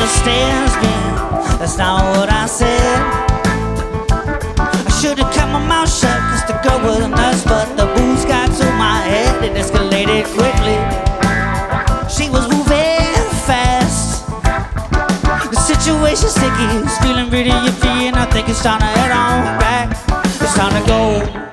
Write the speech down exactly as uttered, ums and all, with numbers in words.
understands me. That's not what I said. I should've kept my mouth shut, cause the girl was a nurse, but the booze got to my head. It escalated quickly. She was moving fast. The situation's sticky. It's feeling really iffy, and I think it's time to head on back. It's time to go.